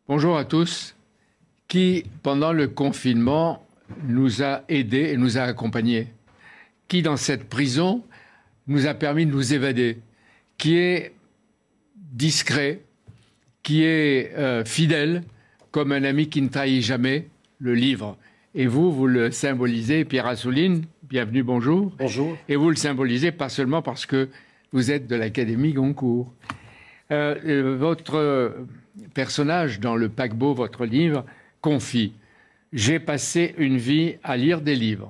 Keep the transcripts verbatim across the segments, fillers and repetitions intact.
Bonjour à tous, qui, pendant le confinement, nous a aidés et nous a accompagnés, qui, dans cette prison, nous a permis de nous évader, qui est discret, qui est euh, fidèle, comme un ami qui ne trahit jamais, le livre. Et vous, vous le symbolisez, Pierre Assouline, bienvenue, bonjour. Bonjour. Et vous le symbolisez pas seulement parce que vous êtes de l'Académie Goncourt. Euh, euh, votre personnage dans le paquebot, votre livre, confie « J'ai passé une vie à lire des livres,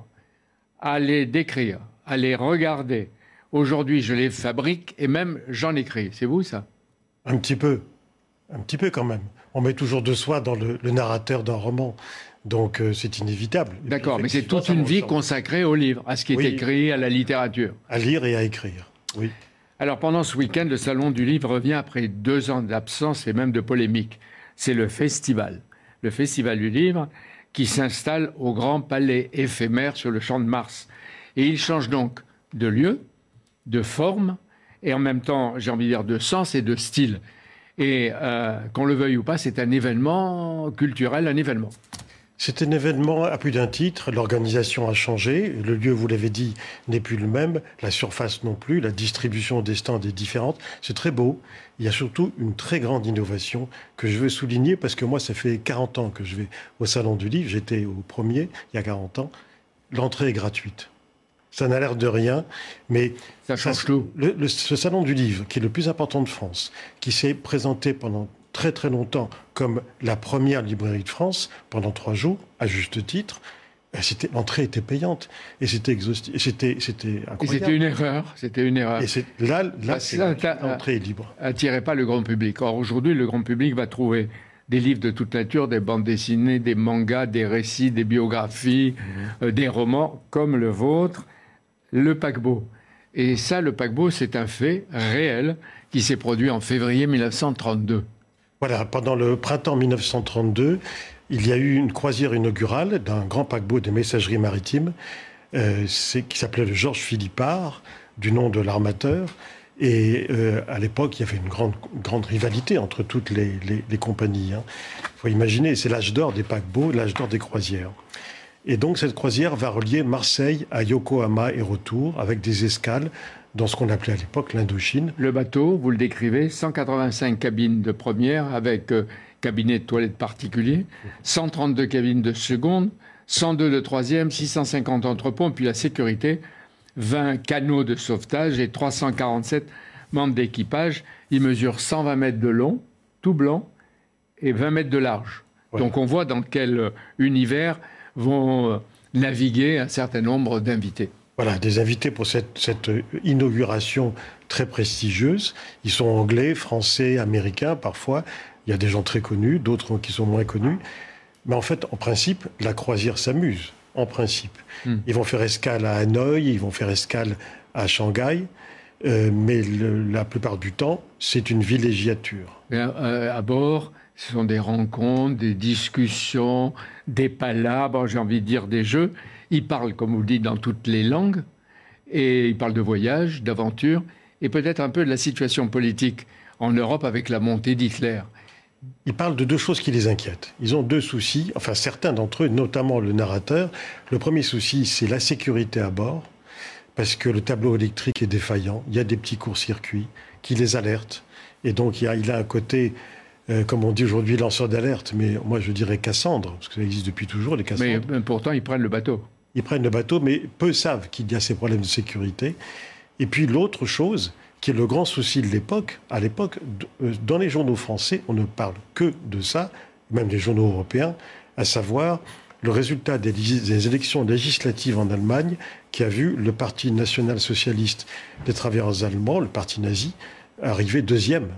à les décrire, à les regarder. Aujourd'hui, je les fabrique et même j'en écris. » C'est vous, ça? Un petit peu. Un petit peu, quand même. On met toujours de soi dans le, le narrateur d'un roman. Donc, euh, c'est inévitable. D'accord, mais c'est toute une vie consacrée au livre, à ce qui est oui. écrit, à la littérature. À lire et à écrire, oui. Alors, pendant ce week-end, le Salon du Livre revient après deux ans d'absence et même de polémique. C'est le festival, le Festival du Livre, qui s'installe au Grand Palais éphémère sur le Champ de Mars. Et il change donc de lieu, de forme, et en même temps, j'ai envie de dire, de sens et de style. Et euh, qu'on le veuille ou pas, c'est un événement culturel, un événement. C'est un événement à plus d'un titre. L'organisation a changé. Le lieu, vous l'avez dit, n'est plus le même. La surface non plus. La distribution des stands est différente. C'est très beau. Il y a surtout une très grande innovation que je veux souligner parce que moi, ça fait quarante ans que je vais au Salon du Livre. J'étais au premier, il y a quarante ans. L'entrée est gratuite. Ça n'a l'air de rien, mais ça change ça, tout. Le, le, ce Salon du Livre, qui est le plus important de France, qui s'est présenté pendant très très longtemps comme la première librairie de France, pendant trois jours, à juste titre, l'entrée était payante et c'était exhaustif, c'était c'était incroyable. Et c'était une erreur, c'était une erreur. Et c'est, là, là, l'entrée est libre. Attirait pas le grand public. Or aujourd'hui, le grand public va trouver des livres de toute nature, des bandes dessinées, des mangas, des récits, des biographies, mmh. euh, des romans comme le vôtre, le paquebot. Et ça, le paquebot, c'est un fait réel qui s'est produit en février mille neuf cent trente-deux. Voilà, pendant le printemps mille neuf cent trente-deux, il y a eu une croisière inaugurale d'un grand paquebot des messageries maritimes euh, qui s'appelait le Georges Philippard, du nom de l'armateur. Et euh, à l'époque, il y avait une grande, grande rivalité entre toutes les, les, les compagnies. Hein. Faut imaginer, c'est l'âge d'or des paquebots, l'âge d'or des croisières. Et donc cette croisière va relier Marseille à Yokohama et retour, avec des escales dans ce qu'on appelait à l'époque l'Indochine. Le bateau, vous le décrivez, cent quatre-vingt-cinq cabines de première avec euh, cabinet de toilette particulier, cent trente-deux cabines de seconde, cent deux de troisième, six cent cinquante entrepôts, puis la sécurité, vingt canots de sauvetage et trois cent quarante-sept membres d'équipage. Il mesure cent vingt mètres de long, tout blanc, et vingt mètres de large. Ouais. Donc on voit dans quel univers vont naviguer un certain nombre d'invités. Voilà, des invités pour cette, cette inauguration très prestigieuse. Ils sont anglais, français, américains parfois. Il y a des gens très connus, d'autres qui sont moins connus. Mais en fait, en principe, la croisière s'amuse, en principe. Mm. Ils vont faire escale à Hanoï, ils vont faire escale à Shanghai. Euh, mais le, la plupart du temps, c'est une villégiature. Et à, à bord, ce sont des rencontres, des discussions, des palabres, j'ai envie de dire des jeux. Ils parlent, comme vous le dites, dans toutes les langues. Et ils parlent de voyage, d'aventure, et peut-être un peu de la situation politique en Europe avec la montée d'Hitler. Ils parlent de deux choses qui les inquiètent. Ils ont deux soucis, enfin certains d'entre eux, notamment le narrateur. Le premier souci, c'est la sécurité à bord, parce que le tableau électrique est défaillant. Il y a des petits courts-circuits qui les alertent. Et donc il, y a, il a un côté... Euh, comme on dit aujourd'hui, lanceur d'alerte, mais moi je dirais Cassandre, parce que ça existe depuis toujours, les Cassandres. Mais pourtant, ils prennent le bateau. Ils prennent le bateau, mais peu savent qu'il y a ces problèmes de sécurité. Et puis l'autre chose, qui est le grand souci de l'époque, à l'époque, dans les journaux français, on ne parle que de ça, même les journaux européens, à savoir le résultat des, des élections législatives en Allemagne, qui a vu le Parti national-socialiste des travailleurs allemands, le parti nazi, arriver deuxième.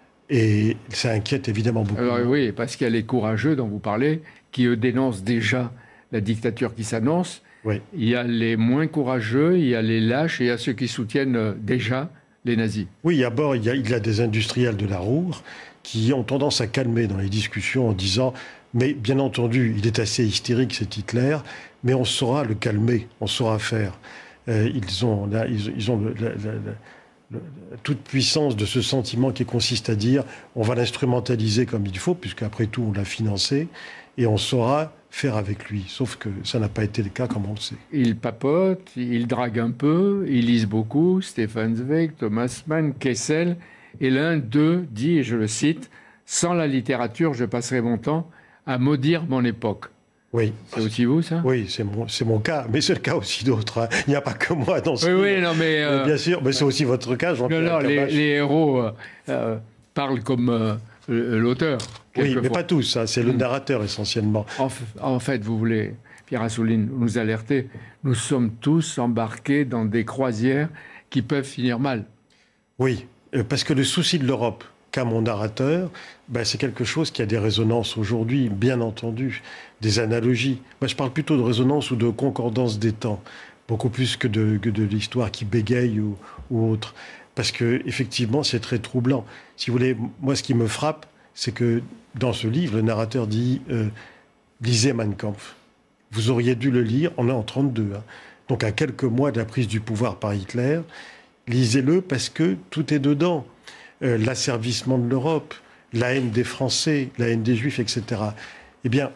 Et ça inquiète évidemment beaucoup. Alors, oui, parce qu'il y a les courageux dont vous parlez, qui eux dénoncent déjà la dictature qui s'annonce. Oui. Il y a les moins courageux, il y a les lâches et il y a ceux qui soutiennent déjà les nazis. Oui, à bord, il y a, il y a des industriels de la Ruhr qui ont tendance à calmer dans les discussions en disant « mais bien entendu, il est assez hystérique cet Hitler, mais on saura le calmer, on saura faire. Euh, » Ils ont, là, ils, ils ont le, le, le, le, toute puissance de ce sentiment qui consiste à dire on va l'instrumentaliser comme il faut, puisqu'après tout on l'a financé, et on saura faire avec lui. Sauf que ça n'a pas été le cas comme on le sait. Il papote, il drague un peu, il lise beaucoup, Stefan Zweig, Thomas Mann, Kessel, et l'un d'eux dit, et je le cite, « Sans la littérature, je passerai mon temps à maudire mon époque ». Oui. C'est aussi vous, ça? Oui, c'est mon, c'est mon cas, mais c'est le cas aussi d'autres. Hein. Il n'y a pas que moi dans ce Oui, livre. oui, non, mais... Euh... mais bien sûr, mais c'est aussi votre cas, Jean-Pierre Non, non, les, les, les héros euh, euh, parlent comme euh, l'auteur. Oui, mais pas tous, hein, c'est le narrateur essentiellement. En, en fait, vous voulez, Pierre Assouline, nous alerter, nous sommes tous embarqués dans des croisières qui peuvent finir mal. Oui, parce que le souci de l'Europe qu'a mon narrateur, ben, c'est quelque chose qui a des résonances aujourd'hui, bien entendu, des analogies. Ben, je parle plutôt de résonance ou de concordance des temps, beaucoup plus que de, que de l'histoire qui bégaye ou, ou autre. Parce que effectivement, c'est très troublant. Si vous voulez, moi, ce qui me frappe, c'est que dans ce livre, le narrateur dit euh, « Lisez Mein Kampf ». Vous auriez dû le lire, on est en trente-deux, hein, donc à quelques mois de la prise du pouvoir par Hitler. Lisez-le parce que tout est dedans. Euh, l'asservissement de l'Europe, la haine des Français, la haine des Juifs, et cetera. Eh bien,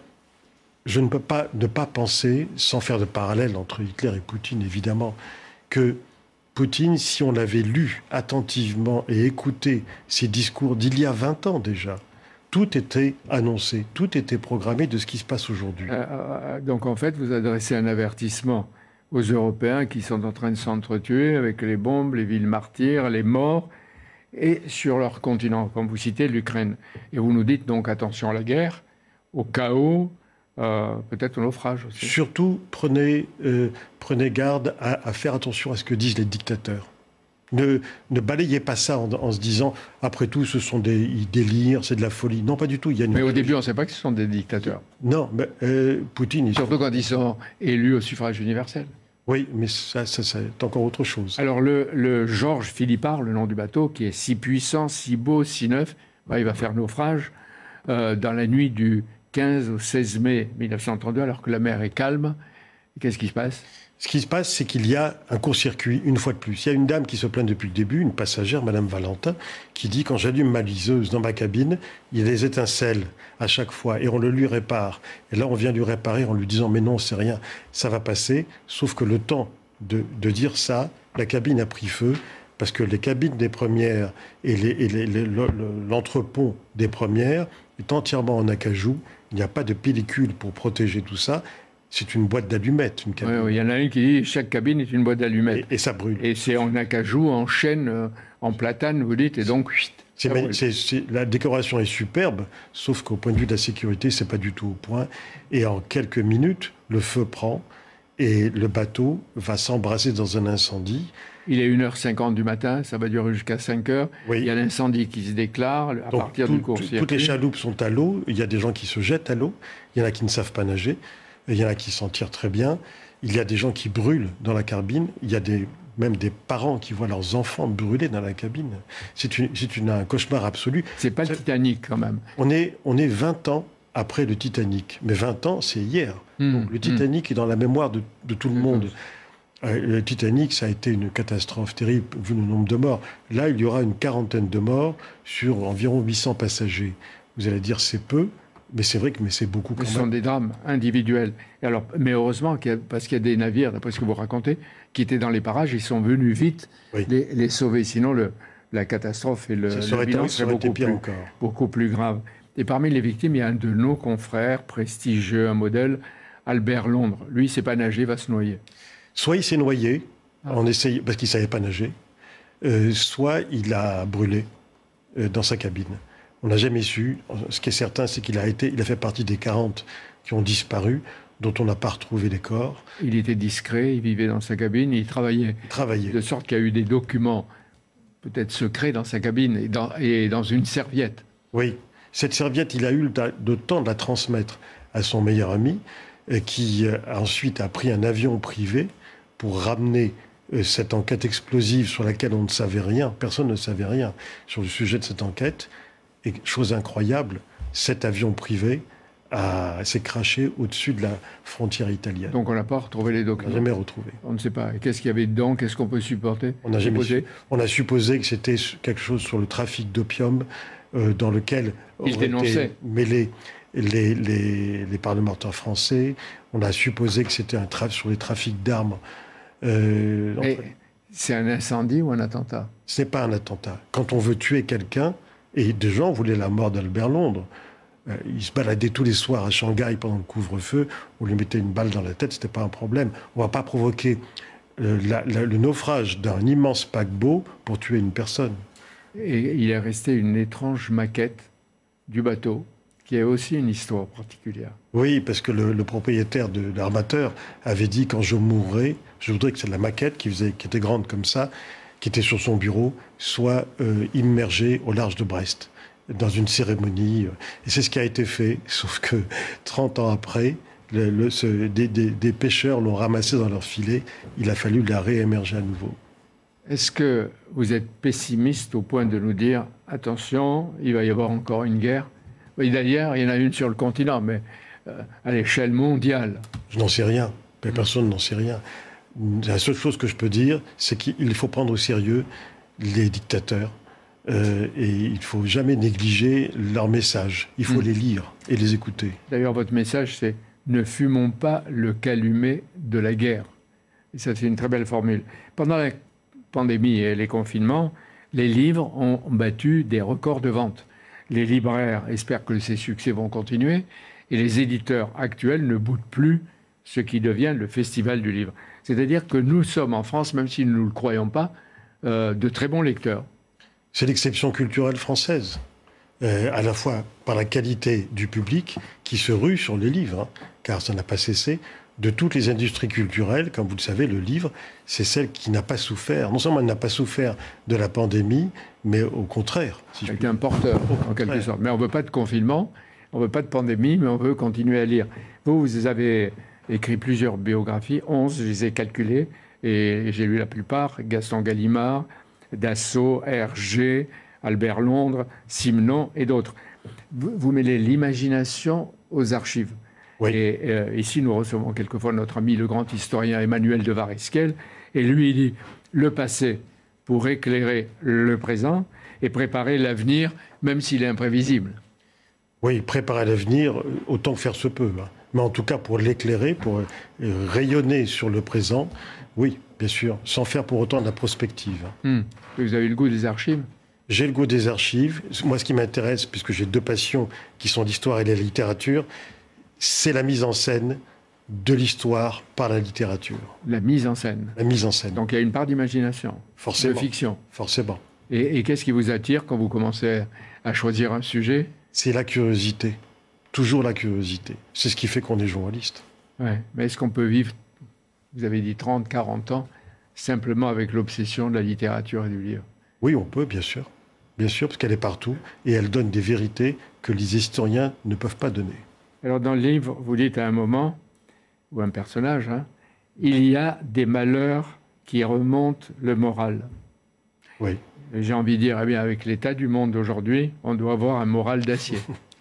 je ne peux pas ne pas penser, sans faire de parallèle entre Hitler et Poutine, évidemment, que Poutine, si on l'avait lu attentivement et écouté ses discours d'il y a vingt ans déjà, tout était annoncé, tout était programmé de ce qui se passe aujourd'hui. Euh, donc en fait, vous adressez un avertissement aux Européens qui sont en train de s'entretuer avec les bombes, les villes martyrs, les morts, et sur leur continent, comme vous citez l'Ukraine. Et vous nous dites donc attention à la guerre, au chaos, euh, peut-être au naufrage aussi. Surtout, prenez, euh, prenez garde à, à faire attention à ce que disent les dictateurs. Ne, ne balayez pas ça en, en se disant, après tout, ce sont des délires, c'est de la folie. Non, pas du tout. Il y a une... Mais au début, on ne sait pas que ce sont des dictateurs. Non, mais euh, Poutine... Il... Surtout quand ils sont élus au suffrage universel. Oui, mais ça, ça, ça c'est encore autre chose. Alors, le, le Georges Philippard, le nom du bateau, qui est si puissant, si beau, si neuf, bah, il va faire naufrage euh, dans la nuit du quinze au seize mai mille neuf cent trente-deux, alors que la mer est calme. Qu'est-ce qui se passe ? Ce qui se passe, c'est qu'il y a un court-circuit, une fois de plus. Il y a une dame qui se plaint depuis le début, une passagère, Madame Valentin, qui dit « Quand j'allume ma liseuse dans ma cabine, il y a des étincelles à chaque fois, et on le lui répare. Et là, on vient lui réparer en lui disant « Mais non, c'est rien, ça va passer. » Sauf que le temps de, de dire ça, la cabine a pris feu, parce que les cabines des premières et, les, et les, les, l'entrepont des premières est entièrement en acajou. Il n'y a pas de pellicule pour protéger tout ça. C'est une boîte d'allumettes, une cabine. Oui, oui, il y en a une qui dit chaque cabine est une boîte d'allumettes. Et, et ça brûle. Et c'est en acajou, en chêne, euh, en platane, vous dites, et donc... C'est, mais, c'est, c'est, la décoration est superbe, sauf qu'au point de vue de la sécurité, c'est pas du tout au point. Et en quelques minutes, le feu prend et le bateau va s'embraser dans un incendie. Il est une heure cinquante du matin, ça va durer jusqu'à cinq heures. Oui. Il y a l'incendie qui se déclare à Donc, partir tout, du court-circuit. Toutes les chaloupes sont à l'eau. Il y a des gens qui se jettent à l'eau. Il y en a qui ne savent pas nager. Il y en a qui s'en tirent très bien. Il y a des gens qui brûlent dans la cabine. Il y a des, même des parents qui voient leurs enfants brûler dans la cabine. C'est, une, c'est une, un cauchemar absolu. C'est pas le Titanic, quand même. On est, on est vingt ans après le Titanic. Mais vingt ans, c'est hier. Mmh, Donc, le Titanic mmh. est dans la mémoire de, de tout le mmh. monde. Euh, le Titanic, ça a été une catastrophe terrible, vu le nombre de morts. Là, il y aura une quarantaine de morts sur environ huit cents passagers. Vous allez dire, c'est peu. Mais c'est vrai que mais c'est beaucoup quand Ce même. sont des drames individuels. Et alors, mais heureusement, qu'il y a, parce qu'il y a des navires, d'après ce que vous racontez, qui étaient dans les parages, ils sont venus vite oui. les, les sauver. Sinon, le, la catastrophe et le, le bilan seraient beaucoup, plus, beaucoup plus grave. Et parmi les victimes, il y a un de nos confrères prestigieux, un modèle, Albert Londres. Lui, il ne sait pas nager, il va se noyer. Soit il s'est noyé, ah. en essayant, parce qu'il ne savait pas nager, euh, soit il a brûlé euh, dans sa cabine. On n'a jamais su. Ce qui est certain, c'est qu'il a été, il a fait partie des quarante qui ont disparu, dont on n'a pas retrouvé les corps. Il était discret, il vivait dans sa cabine, il travaillait. Il travaillait. De sorte qu'il y a eu des documents, peut-être secrets, dans sa cabine et dans, et dans une serviette. Oui. Cette serviette, il a eu le temps de la transmettre à son meilleur ami, qui ensuite a pris un avion privé pour ramener cette enquête explosive sur laquelle on ne savait rien. Personne ne savait rien sur le sujet de cette enquête. Et chose incroyable, cet avion privé à, s'est craché au-dessus de la frontière italienne. Donc on n'a pas retrouvé les documents. On n'a jamais retrouvé. On ne sait pas. Et qu'est-ce qu'il y avait dedans? Qu'est-ce qu'on peut supporter? On a, jamais su... on a supposé que c'était quelque chose sur le trafic d'opium euh, dans lequel il dénonçait. mêlés les, les, les parlementaires français. On a supposé que c'était un tra... sur les trafics d'armes. Euh, Et c'est un incendie ou un attentat? Ce n'est pas un attentat. Quand on veut tuer quelqu'un, et des gens voulaient la mort d'Albert Londres, euh, il se baladait tous les soirs à Shanghai pendant le couvre-feu, on lui mettait une balle dans la tête, ce n'était pas un problème. On ne va pas provoquer euh, la, la, le naufrage d'un immense paquebot pour tuer une personne. Et il est resté une étrange maquette du bateau, qui a aussi une histoire particulière. Oui, parce que le, le propriétaire de l'armateur avait dit, quand je mourrai, je voudrais que c'est la maquette qui, faisait, qui était grande comme ça, qui était sur son bureau, soit euh, immergée au large de Brest, dans une cérémonie. Et c'est ce qui a été fait, sauf que trente ans après, le, le, ce, des, des, des pêcheurs l'ont ramassée dans leur filet. Il a fallu la réémerger à nouveau. Est-ce que vous êtes pessimiste au point de nous dire « Attention, il va y avoir encore une guerre » ? Oui, d'ailleurs, il y en a une sur le continent, mais euh, à l'échelle mondiale. Je n'en sais rien. Personne n'en sait rien. La seule chose que je peux dire, c'est qu'il faut prendre au sérieux les dictateurs euh, et il ne faut jamais négliger leurs messages. Il faut mmh. les lire et les écouter. D'ailleurs, votre message, c'est « Ne fumons pas le calumet de la guerre ». Et ça, c'est une très belle formule. Pendant la pandémie et les confinements, les livres ont battu des records de vente. Les libraires espèrent que ces succès vont continuer et les éditeurs actuels ne boudent plus ce qui devient le festival du livre. C'est-à-dire que nous sommes en France, même si nous ne le croyons pas, euh, de très bons lecteurs. C'est l'exception culturelle française, euh, à la fois par la qualité du public qui se rue sur les livres, hein, car ça n'a pas cessé. De toutes les industries culturelles, comme vous le savez, le livre, c'est celle qui n'a pas souffert. Non seulement elle n'a pas souffert de la pandémie, mais au contraire. Si c'est un porteur, en quelque sorte. Mais on ne veut pas de confinement, on ne veut pas de pandémie, mais on veut continuer à lire. Vous, vous avez écrit plusieurs biographies, onze, je les ai calculées, et j'ai lu la plupart. Gaston Gallimard, Dassault, Hergé, Albert Londres, Simenon et d'autres. Vous, vous mêlez l'imagination aux archives. Oui. Et euh, ici, nous recevons quelquefois notre ami, le grand historien Emmanuel de Varesquiel, et lui, il dit « Le passé pour éclairer le présent et préparer l'avenir, même s'il est imprévisible. » Oui, préparer l'avenir, autant que faire se peut. Hein. Mais en tout cas, pour l'éclairer, pour rayonner sur le présent, oui, bien sûr, sans faire pour autant de la prospective. Hum. Vous avez le goût des archives ? J'ai le goût des archives. Moi, ce qui m'intéresse, puisque j'ai deux passions qui sont l'histoire et la littérature, c'est la mise en scène de l'histoire par la littérature. La mise en scène. La mise en scène. Donc il y a une part d'imagination. Forcément. De fiction. Forcément. Et, et qu'est-ce qui vous attire quand vous commencez à choisir un sujet ? C'est la curiosité. Toujours la curiosité. C'est ce qui fait qu'on est journaliste. Ouais. Mais est-ce qu'on peut vivre, vous avez dit trente, quarante ans, simplement avec l'obsession de la littérature et du livre ? Oui, on peut, bien sûr. Bien sûr, parce qu'elle est partout et elle donne des vérités que les historiens ne peuvent pas donner. Alors dans le livre, vous dites à un moment, ou un personnage, hein, il y a des malheurs qui remontent le moral. Oui. Et j'ai envie de dire, eh bien, avec l'état du monde d'aujourd'hui, on doit avoir un moral d'acier.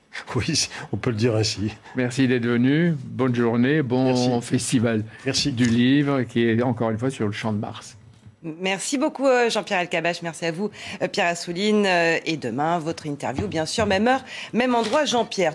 Oui, on peut le dire ainsi. Merci d'être venu, bonne journée, bon Merci. Festival Merci. Du livre qui est encore une fois sur le Champ de Mars. Merci beaucoup Jean-Pierre Elkabbach, merci à vous Pierre Assouline. Et demain, votre interview, bien sûr, même heure, même endroit, Jean-Pierre.